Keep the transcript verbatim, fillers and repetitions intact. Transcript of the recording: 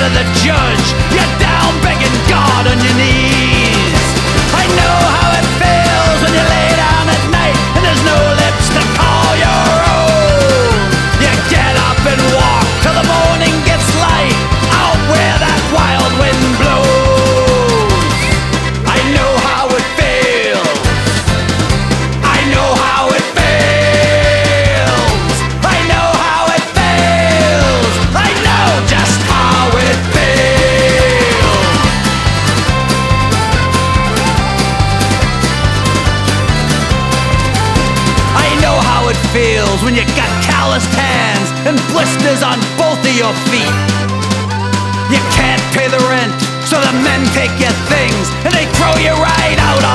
to the judge. You're down begging God on your knees. I know how it feels when you lay down at night and there's no lips to call your own. You get up and walk till the morning gets light, out where that wild wind blows. I know how it feels. I know how it feels. I know how it feels. I know just how it feels. I know how it feels when you got calloused hands and blisters on both of your feet. You can't pay the rent, so the men take your things and they throw you right out